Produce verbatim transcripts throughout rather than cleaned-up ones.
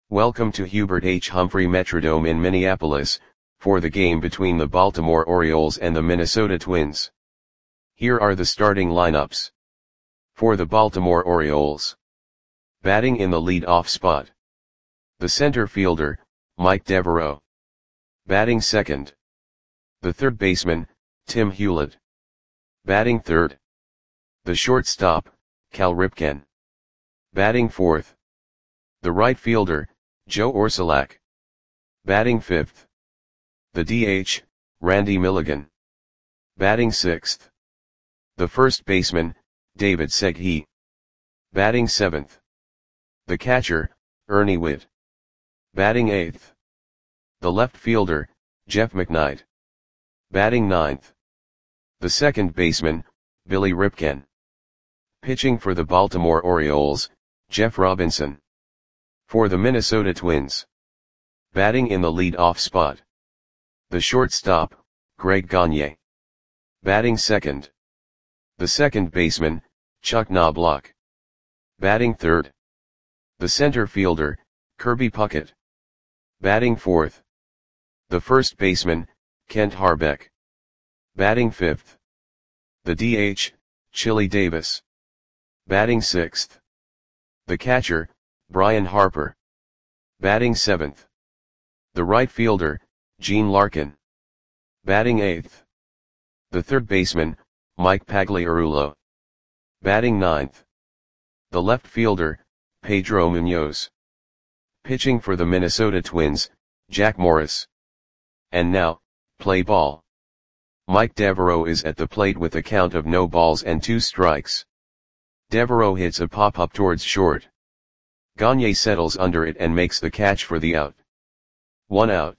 Welcome to Hubert H. Humphrey Metrodome in Minneapolis, for the game between the Baltimore Orioles and the Minnesota Twins. Here are the starting lineups. For the Baltimore Orioles. Batting in the lead-off spot. The center fielder, Mike Devereaux. Batting second. The third baseman, Tim Hewlett. Batting third. The shortstop, Cal Ripken. Batting fourth. The right fielder, Joe Orsulak. Batting fifth. The D H, Randy Milligan. Batting sixth. The first baseman, David Seghi. Batting seventh. The catcher, Ernie Whitt. Batting eighth. The left fielder, Jeff McKnight. Batting ninth. The second baseman, Billy Ripken. Pitching for the Baltimore Orioles, Jeff Robinson. For the Minnesota Twins. Batting in the lead-off spot. The shortstop, Greg Gagne. Batting second. The second baseman, Chuck Knobloch. Batting third. The center fielder, Kirby Puckett. Batting fourth. The first baseman, Kent Harbeck. Batting fifth. The D H, Chili Davis. Batting sixth. The catcher, Brian Harper. Batting seventh. The right fielder, Gene Larkin. Batting eighth. The third baseman, Mike Pagliarulo. Batting ninth. The left fielder, Pedro Munoz. Pitching for the Minnesota Twins, Jack Morris. And now, play ball. Mike Devereaux is at the plate with a count of no balls and two strikes. Devereaux hits a pop-up towards short. Gagne settles under it and makes the catch for the out. One out.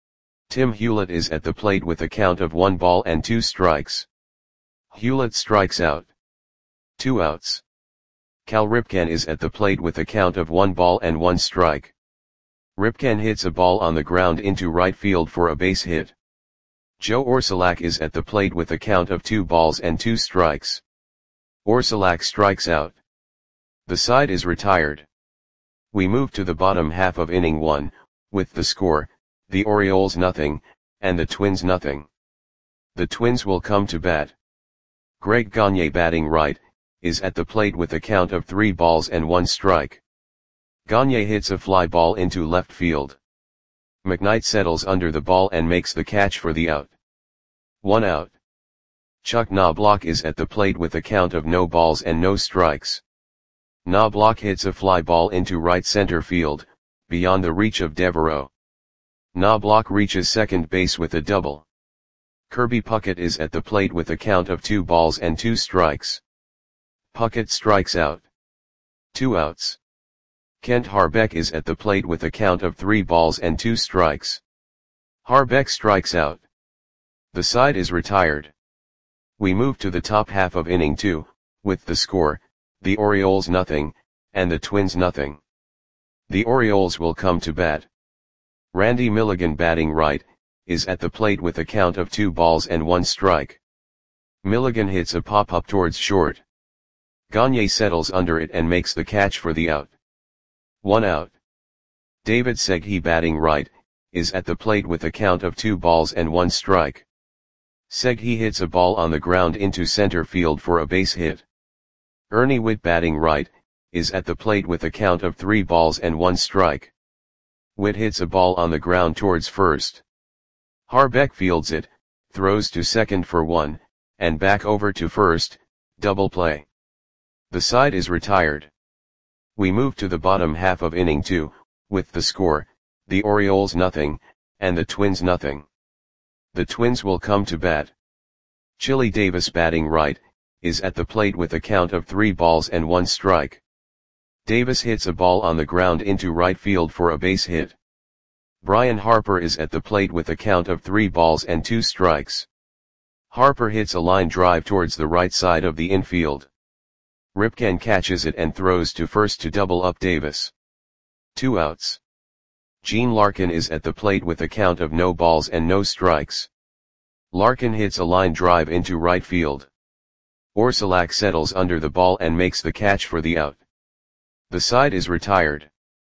Tim Hewlett is at the plate with a count of one ball and two strikes. Hewlett strikes out. Two outs. Cal Ripken is at the plate with a count of one ball and one strike. Ripken hits a ball on the ground into right field for a base hit. Joe Orsulak is at the plate with a count of two balls and two strikes. Orsulak strikes out. The side is retired. We move to the bottom half of inning one, with the score, the Orioles nothing, and the Twins nothing. The Twins will come to bat. Greg Gagne batting right, is at the plate with a count of three balls and one strike. Gagne hits a fly ball into left field. McKnight settles under the ball and makes the catch for the out. One out. Chuck Knobloch is at the plate with a count of no balls and no strikes. Knobloch hits a fly ball into right center field, beyond the reach of Devereaux. Knobloch reaches second base with a double. Kirby Puckett is at the plate with a count of two balls and two strikes. Puckett strikes out. Two outs. Kent Harbeck is at the plate with a count of three balls and two strikes. Harbeck strikes out. The side is retired. We move to the top half of inning two, with the score, the Orioles nothing, and the Twins nothing. The Orioles will come to bat. Randy Milligan batting right, is at the plate with a count of two balls and one strike. Milligan hits a pop-up towards short. Gagne settles under it and makes the catch for the out. One out. David Seghi batting right, is at the plate with a count of two balls and one strike. Seghi hits a ball on the ground into center field for a base hit. Ernie Whitt batting right, is at the plate with a count of three balls and one strike. Whitt hits a ball on the ground towards first. Harbeck fields it, throws to second for one, and back over to first, double play. The side is retired. We move to the bottom half of inning two, with the score, the Orioles nothing, and the Twins nothing. The Twins will come to bat. Chili Davis batting right, is at the plate with a count of three balls and one strike. Davis hits a ball on the ground into right field for a base hit. Brian Harper is at the plate with a count of three balls and two strikes. Harper hits a line drive towards the right side of the infield. Ripken catches it and throws to first to double up Davis. Two outs. Gene Larkin is at the plate with a count of no balls and no strikes. Larkin hits a line drive into right field. Orsulak settles under the ball and makes the catch for the out. The side is retired.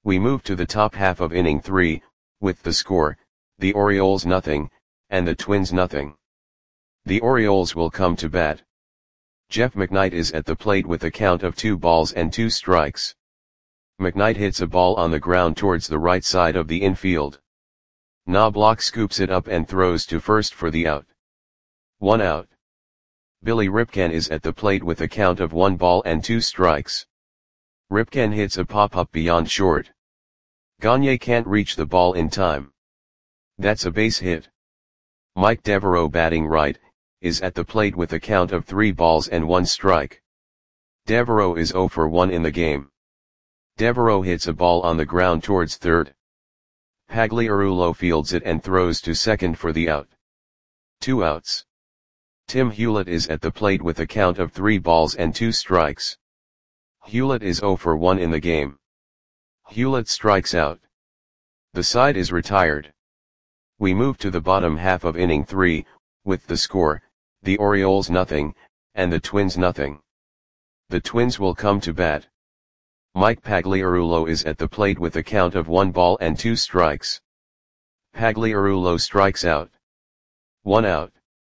We move to the top half of inning three, with the score, the Orioles nothing, and the Twins nothing. The Orioles will come to bat. Jeff McKnight is at the plate with a count of two balls and two strikes. McKnight hits a ball on the ground towards the right side of the infield. Knobloch scoops it up and throws to first for the out. One out. Billy Ripken is at the plate with a count of one ball and two strikes. Ripken hits a pop-up beyond short. Gagne can't reach the ball in time. That's a base hit. Mike Devereaux, batting right, is at the plate with a count of three balls and one strike. Devereaux is zero for one in the game. Devereaux hits a ball on the ground towards third. Pagliarulo fields it and throws to second for the out. Two outs. Tim Hewlett is at the plate with a count of three balls and two strikes. Hewlett is zero for one in the game. Hewlett strikes out. The side is retired. We move to the bottom half of inning three, with the score, the Orioles nothing, and the Twins nothing. The Twins will come to bat. Mike Pagliarulo is at the plate with a count of one ball and two strikes. Pagliarulo strikes out. One out.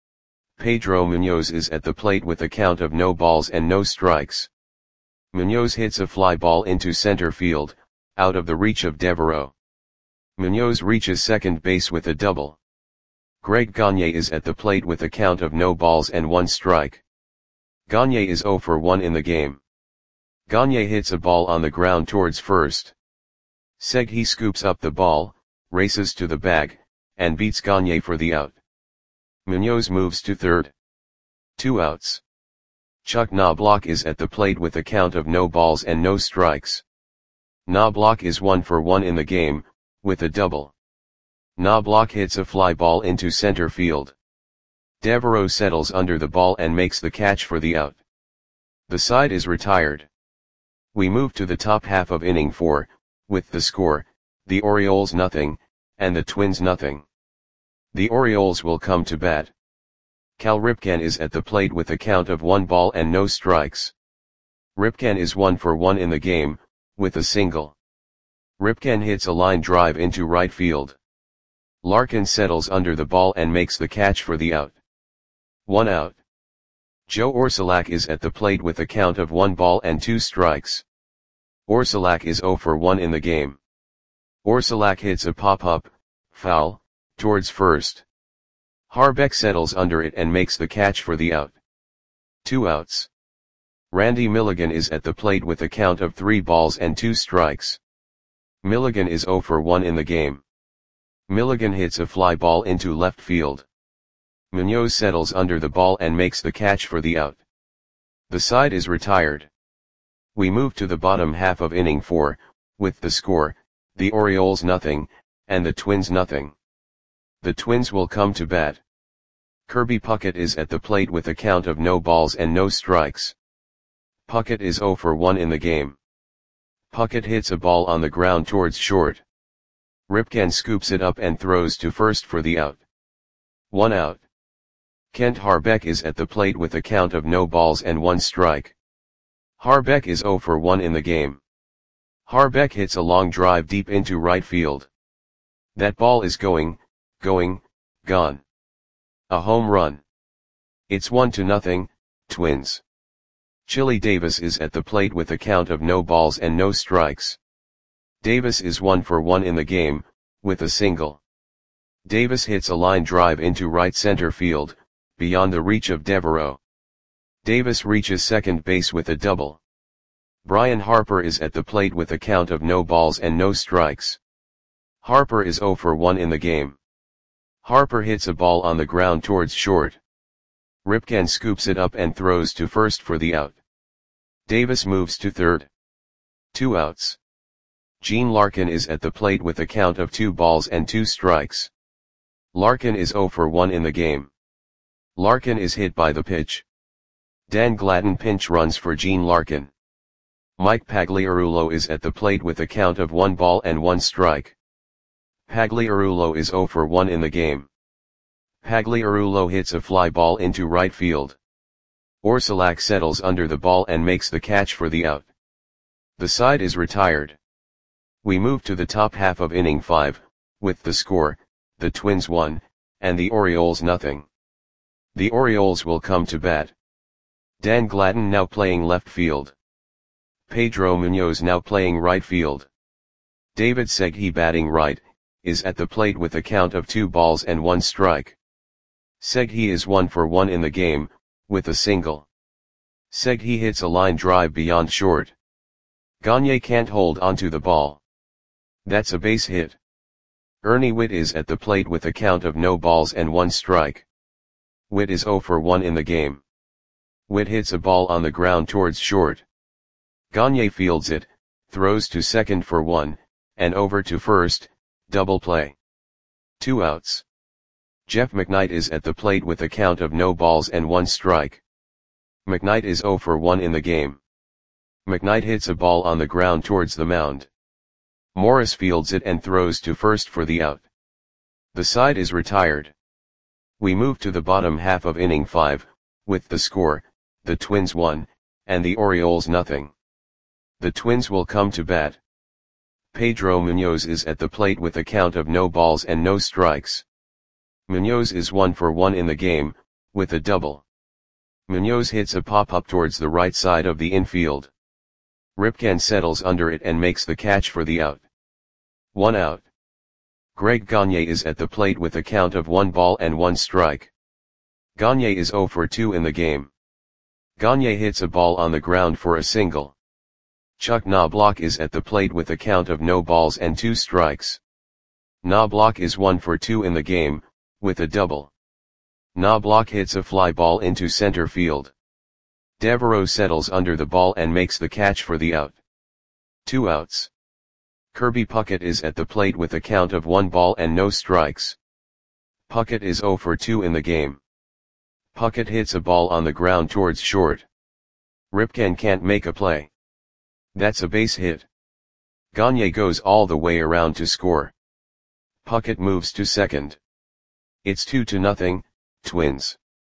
Pedro Munoz is at the plate with a count of no balls and no strikes. Munoz hits a fly ball into center field, out of the reach of Devereaux. Munoz reaches second base with a double. Greg Gagne is at the plate with a count of no balls and one strike. Gagne is zero for one in the game. Gagne hits a ball on the ground towards first. Segui scoops up the ball, races to the bag, and beats Gagne for the out. Munoz moves to third. Two outs. Chuck Knobloch is at the plate with a count of no balls and no strikes. Knobloch is one for one in the game, with a double. Knobloch hits a fly ball into center field. Devereaux settles under the ball and makes the catch for the out. The side is retired. We move to the top half of inning four, with the score, the Orioles nothing, and the Twins nothing. The Orioles will come to bat. Cal Ripken is at the plate with a count of one ball and no strikes. Ripken is one for one in the game, with a single. Ripken hits a line drive into right field. Larkin settles under the ball and makes the catch for the out. One out. Joe Orsulak is at the plate with a count of one ball and two strikes. Orsulak is zero for one in the game. Orsulak hits a pop-up, foul, towards first. Harbeck settles under it and makes the catch for the out. Two outs. Randy Milligan is at the plate with a count of three balls and two strikes. Milligan is zero for one in the game. Milligan hits a fly ball into left field. Munoz settles under the ball and makes the catch for the out. The side is retired. We move to the bottom half of inning four, with the score, the Orioles nothing, and the Twins nothing. The Twins will come to bat. Kirby Puckett is at the plate with a count of no balls and no strikes. Puckett is zero for one in the game. Puckett hits a ball on the ground towards short. Ripken scoops it up and throws to first for the out. One out. Kent Harbeck is at the plate with a count of no balls and one strike. Harbeck is zero for one in the game. Harbeck hits a long drive deep into right field. That ball is going, going, gone. A home run. It's one to nothing, Twins. Chili Davis is at the plate with a count of no balls and no strikes. Davis is one for one in the game, with a single. Davis hits a line drive into right center field, beyond the reach of Devereaux. Davis reaches second base with a double. Brian Harper is at the plate with a count of no balls and no strikes. Harper is zero for one in the game. Harper hits a ball on the ground towards short. Ripken scoops it up and throws to first for the out. Davis moves to third. Two outs. Gene Larkin is at the plate with a count of two balls and two strikes. Larkin is zero for one in the game. Larkin is hit by the pitch. Dan Gladden pinch runs for Gene Larkin. Mike Pagliarulo is at the plate with a count of one ball and one strike. Pagliarulo is zero for one in the game. Pagliarulo hits a fly ball into right field. Orsulak settles under the ball and makes the catch for the out. The side is retired. We move to the top half of inning five, with the score, the Twins one, and the Orioles nothing. The Orioles will come to bat. Dan Gladden now playing left field. Pedro Munoz now playing right field. David Segui batting right, is at the plate with a count of two balls and one strike. Segui is one for one in the game, with a single. Segui hits a line drive beyond short. Gagne can't hold onto the ball. That's a base hit. Ernie Whitt is at the plate with a count of no balls and one strike. Whitt is zero for one in the game. Whitt hits a ball on the ground towards short. Gagne fields it, throws to second for one, and over to first, double play. Two outs. Jeff McKnight is at the plate with a count of no balls and one strike. McKnight is zero for one in the game. McKnight hits a ball on the ground towards the mound. Morris fields it and throws to first for the out. The side is retired. We move to the bottom half of inning five, with the score, the Twins one, and the Orioles nothing. The Twins will come to bat. Pedro Munoz is at the plate with a count of no balls and no strikes. Munoz is one for one in the game, with a double. Munoz hits a pop-up towards the right side of the infield. Ripken settles under it and makes the catch for the out. One out. Greg Gagne is at the plate with a count of one ball and one strike. Gagne is zero for two in the game. Gagne hits a ball on the ground for a single. Chuck Knobloch is at the plate with a count of no balls and two strikes. Knobloch is one for two in the game, with a double. Knobloch hits a fly ball into center field. Devereaux settles under the ball and makes the catch for the out. Two outs. Kirby Puckett is at the plate with a count of one ball and no strikes. Puckett is zero for two in the game. Puckett hits a ball on the ground towards short. Ripken can't make a play. That's a base hit. Gagne goes all the way around to score. Puckett moves to second. It's two to nothing, Twins.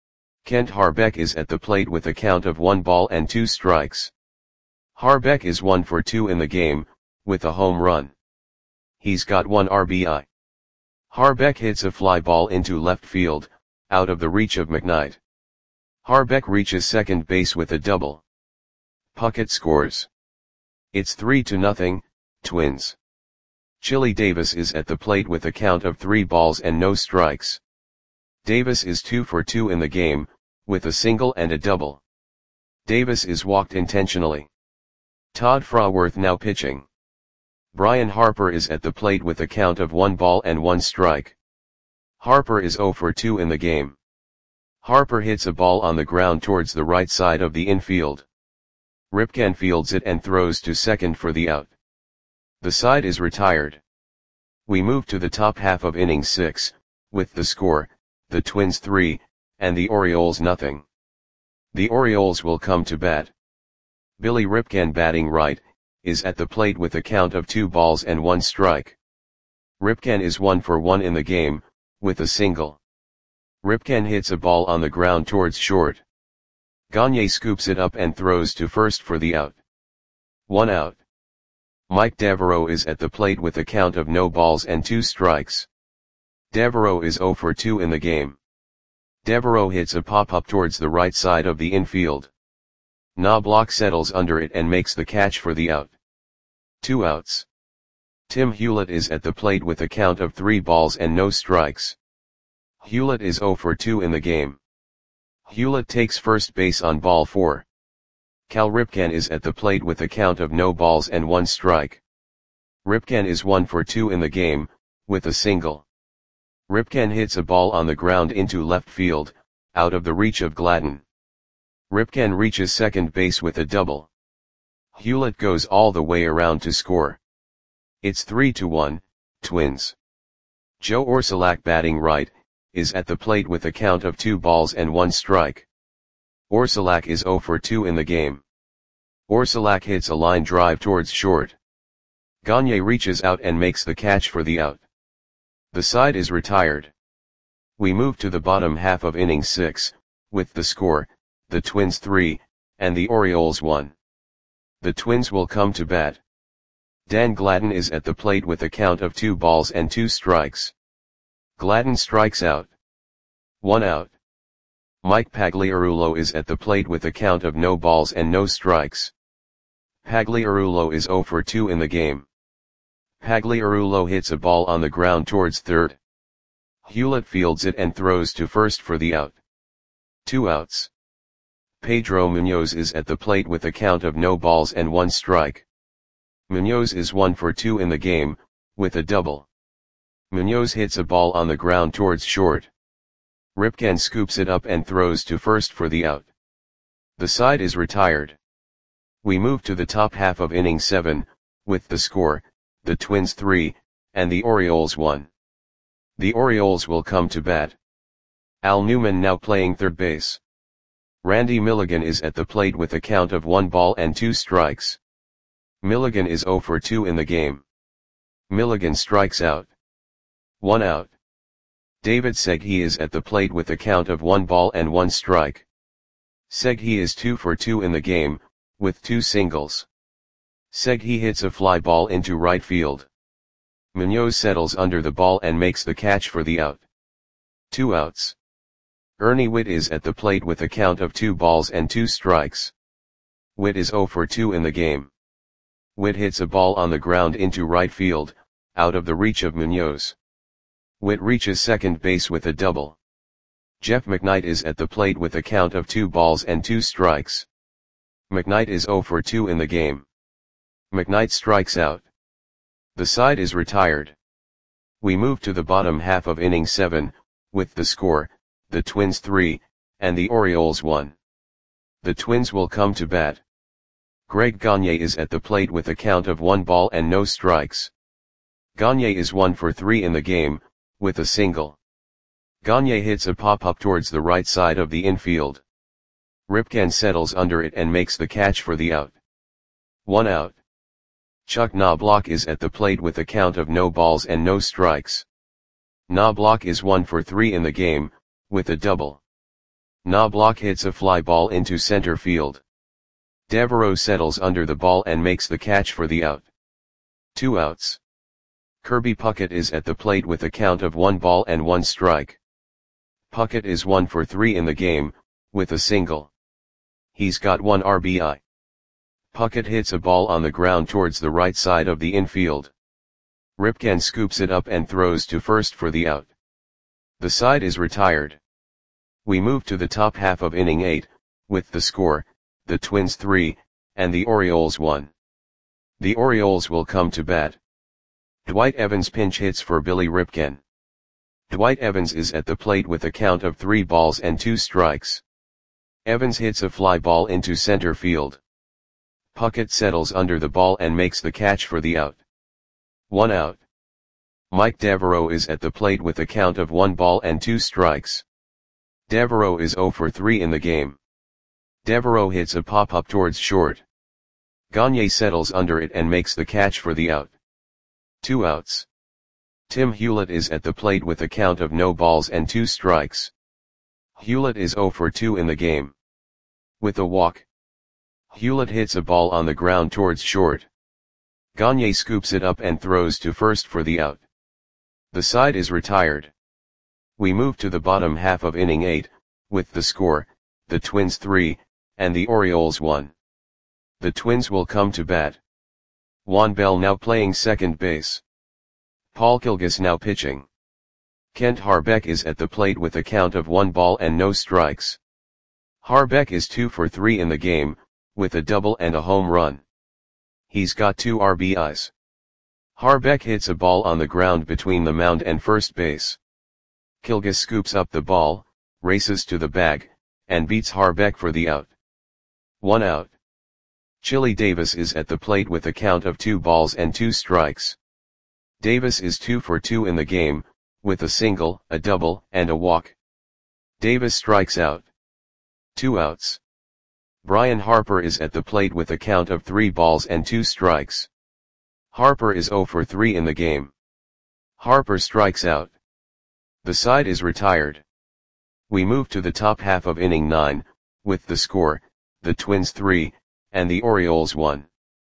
Kent Harbeck is at the plate with a count of one ball and two strikes. Harbeck is one for two in the game, with a home run. He's got one R B I. Harbeck hits a fly ball into left field, out of the reach of McKnight. Harbeck reaches second base with a double. Puckett scores. It's three to nothing, Twins. Chili Davis is at the plate with a count of three balls and no strikes. Davis is two for two in the game, with a single and a double. Davis is walked intentionally. Todd Fraworth now pitching. Brian Harper is at the plate with a count of one ball and one strike. Harper is zero for two in the game. Harper hits a ball on the ground towards the right side of the infield. Ripken fields it and throws to second for the out. The side is retired. We move to the top half of inning six, with the score, the Twins three, and the Orioles nothing. The Orioles will come to bat. Billy Ripken batting right, is at the plate with a count of two balls and one strike. Ripken is one for one in the game, with a single. Ripken hits a ball on the ground towards short. Gagne scoops it up and throws to first for the out. One out. Mike Devereaux is at the plate with a count of no balls and two strikes. Devereaux is zero for two in the game. Devereaux hits a pop-up towards the right side of the infield. Knobloch settles under it and makes the catch for the out. Two outs. Tim Hewlett is at the plate with a count of three balls and no strikes. Hewlett is zero for two in the game. Hewlett takes first base on ball four. Cal Ripken is at the plate with a count of no balls and one strike. Ripken is one for two in the game, with a single. Ripken hits a ball on the ground into left field, out of the reach of Gladden. Ripken reaches second base with a double. Hewlett goes all the way around to score. It's three to one, Twins. Joe Orsulak batting right, is at the plate with a count of two balls and one strike. Orsulak is zero for two in the game. Orsulak hits a line drive towards short. Gagne reaches out and makes the catch for the out. The side is retired. We move to the bottom half of inning six, with the score, the Twins three, and the Orioles one. The Twins will come to bat. Dan Gladden is at the plate with a count of two balls and two strikes. Gladden strikes out. One out. Mike Pagliarulo is at the plate with a count of no balls and no strikes. Pagliarulo is zero for two in the game. Pagliarulo hits a ball on the ground towards third. Hewlett fields it and throws to first for the out. Two outs. Pedro Munoz is at the plate with a count of no balls and one strike. Munoz is one for two in the game, with a double. Munoz hits a ball on the ground towards short. Ripken scoops it up and throws to first for the out. The side is retired. We move to the top half of inning seven, with the score, the Twins three, and the Orioles one. The Orioles will come to bat. Al Newman now playing third base. Randy Milligan is at the plate with a count of one ball and two strikes. Milligan is zero for two in the game. Milligan strikes out. One out. David Segui is at the plate with a count of one ball and one strike. Segui is two for two in the game, with two singles. Segui hits a fly ball into right field. Munoz settles under the ball and makes the catch for the out. Two outs. Ernie Whitt is at the plate with a count of two balls and two strikes. Whitt is zero for two in the game. Whitt hits a ball on the ground into right field, out of the reach of Munoz. Whitt reaches second base with a double. Jeff McKnight is at the plate with a count of two balls and two strikes. McKnight is zero for two in the game. McKnight strikes out. The side is retired. We move to the bottom half of inning seven, with the score, the Twins three, and the Orioles one. The Twins will come to bat. Greg Gagne is at the plate with a count of one ball and no strikes. Gagne is one for three in the game, with a single. Gagne hits a pop-up towards the right side of the infield. Ripken settles under it and makes the catch for the out. One out. Chuck Knobloch is at the plate with a count of no balls and no strikes. Knobloch is one for three in the game, with a double. Knobloch hits a fly ball into center field. Devereaux settles under the ball and makes the catch for the out. Two outs. Kirby Puckett is at the plate with a count of one ball and one strike. Puckett is one for three in the game, with a single. He's got one R B I. Puckett hits a ball on the ground towards the right side of the infield. Ripken scoops it up and throws to first for the out. The side is retired. We move to the top half of inning eight, with the score, the Twins three, and the Orioles one. The Orioles will come to bat. Dwight Evans pinch hits for Billy Ripken. Dwight Evans is at the plate with a count of three balls and two strikes. Evans hits a fly ball into center field. Puckett settles under the ball and makes the catch for the out. One out. Mike Devereaux is at the plate with a count of one ball and two strikes. Devereaux is zero for three in the game. Devereaux hits a pop-up towards short. Gagne settles under it and makes the catch for the out. Two outs. Tim Hewlett is at the plate with a count of no balls and two strikes. Hewlett is zero for two in the game. With a walk. Hewlett hits a ball on the ground towards short. Gagne scoops it up and throws to first for the out. The side is retired. We move to the bottom half of inning eight, with the score, the Twins three, and the Orioles one. The Twins will come to bat. Juan Bell now playing second base. Paul Kilgus now pitching. Kent Harbeck is at the plate with a count of one ball and no strikes. Harbeck is two for three in the game, with a double and a home run. He's got two R B Is. Harbeck hits a ball on the ground between the mound and first base. Kilgus scoops up the ball, races to the bag, and beats Harbeck for the out. One out. Chili Davis is at the plate with a count of two balls and two strikes. Davis is two for two in the game, with a single, a double, and a walk. Davis strikes out. Two outs. Brian Harper is at the plate with a count of three balls and two strikes. Harper is zero for three in the game. Harper strikes out. The side is retired. We move to the top half of inning nine, with the score, the Twins three, and the Orioles one.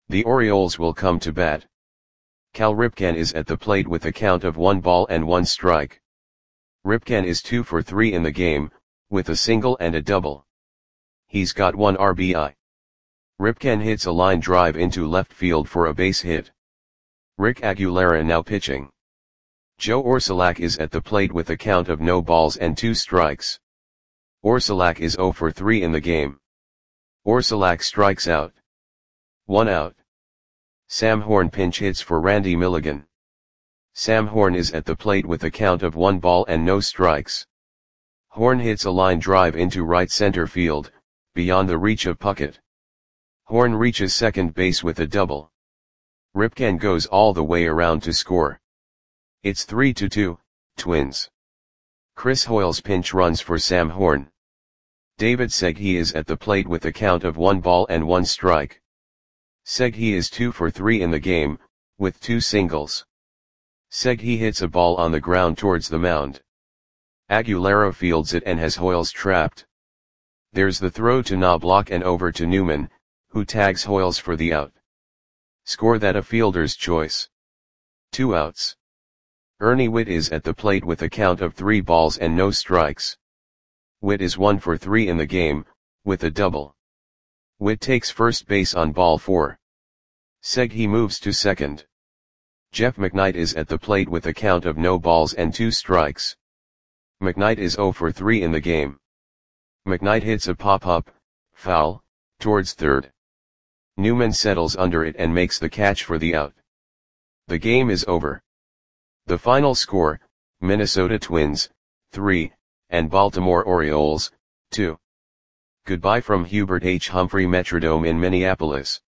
The Orioles will come to bat. Cal Ripken is at the plate with a count of one ball and one strike. Ripken is two for three in the game, with a single and a double. He's got one R B I. Ripken hits a line drive into left field for a base hit. Rick Aguilera now pitching. Joe Orsulak is at the plate with a count of no balls and two strikes. Orsulak is zero for three in the game. Orsulak strikes out. One out. Sam Horn pinch hits for Randy Milligan. Sam Horn is at the plate with a count of one ball and no strikes. Horn hits a line drive into right center field, beyond the reach of Puckett. Horn reaches second base with a double. Ripken goes all the way around to score. It's three to two, Twins. Chris Hoiles pinch runs for Sam Horn. David Segui is at the plate with a count of one ball and one strike. Segui is two for three in the game, with two singles. Segui hits a ball on the ground towards the mound. Aguilera fields it and has Hoiles trapped. There's the throw to Knobloch and over to Newman, who tags Hoiles for the out. Score that a fielder's choice. Two outs. Ernie Whitt is at the plate with a count of three balls and no strikes. Whitt is one for three in the game, with a double. Whitt takes first base on ball four. Segui moves to second. Jeff McKnight is at the plate with a count of no balls and two strikes. McKnight is zero for three in the game. McKnight hits a pop-up, foul, towards third. Newman settles under it and makes the catch for the out. The game is over. The final score, Minnesota Twins, three, and Baltimore Orioles, two. Goodbye from Hubert H. Humphrey Metrodome in Minneapolis.